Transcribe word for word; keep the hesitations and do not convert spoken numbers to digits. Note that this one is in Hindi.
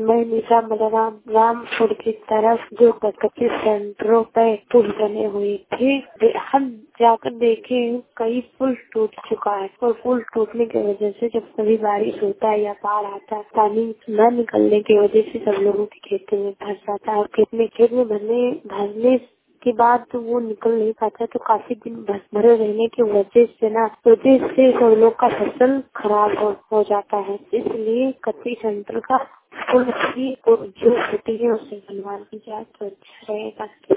मैं निशा बलराम रामपुर की तरफ जो कच्चे सेंटरों पे पुल बने हुए थे, हम जाकर देखे कई पुल टूट चुका है और पुल टूटने की वजह से जब कभी बारिश होता है या बाढ़ आता है, पानी न निकलने की वजह से सब लोगों के खेतों में फंस जाता है और खेत में खेत में भरने भरने के बाद तो वो निकल नहीं पाता, तो काफी दिन भरे रहने की वजह से ना वजह से सब लोग का फसल खराब हो, हो जाता है। इसलिए कच्ची सेंटर का पुल की जो होती है उसे बनवा दी जाए तो अच्छा रहेगा।